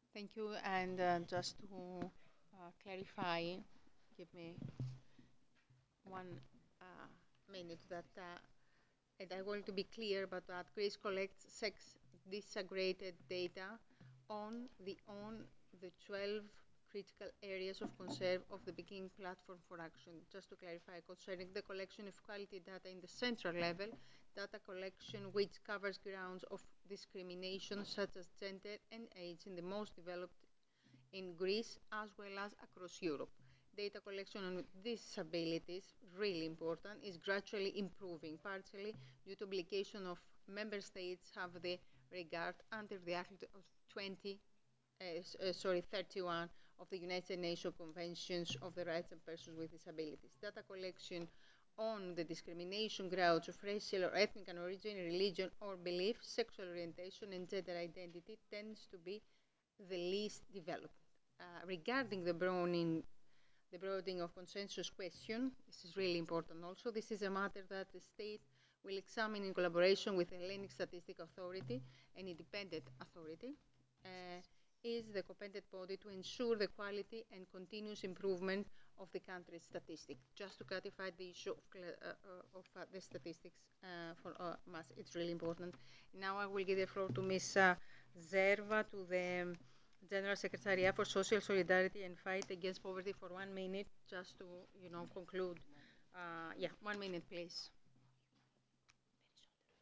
Thank you. And just to clarify, give me 1 minute and I want to be clear about that. Greece collects six disaggregated data on the 12 critical areas of concern of the Beijing Platform for Action. Just to clarify, concerning the collection of quality data in the central level, data collection which covers grounds of discrimination such as gender and age in the most developed in Greece as well as across Europe. Data collection on disabilities, really important, is gradually improving, partially due to obligation of member states have the regard under the Act of 31 of the United Nations Conventions of the Rights of Persons with Disabilities. Data collection on the discrimination grounds of racial or ethnic origin, religion or belief, sexual orientation, and gender identity tends to be the least developed. Regarding the broadening of consensus question, this is really important also. This is a matter that the state will examine in collaboration with the Hellenic Statistics Authority, an independent authority, is the competent body to ensure the quality and continuous improvement of the country's statistics. Just to clarify the issue of the statistics for mass, it's really important. Now I will give the floor to Ms. Zerva, to the General Secretariat for Social Solidarity and Fight Against Poverty for 1 minute, just to conclude. Yeah, 1 minute, please.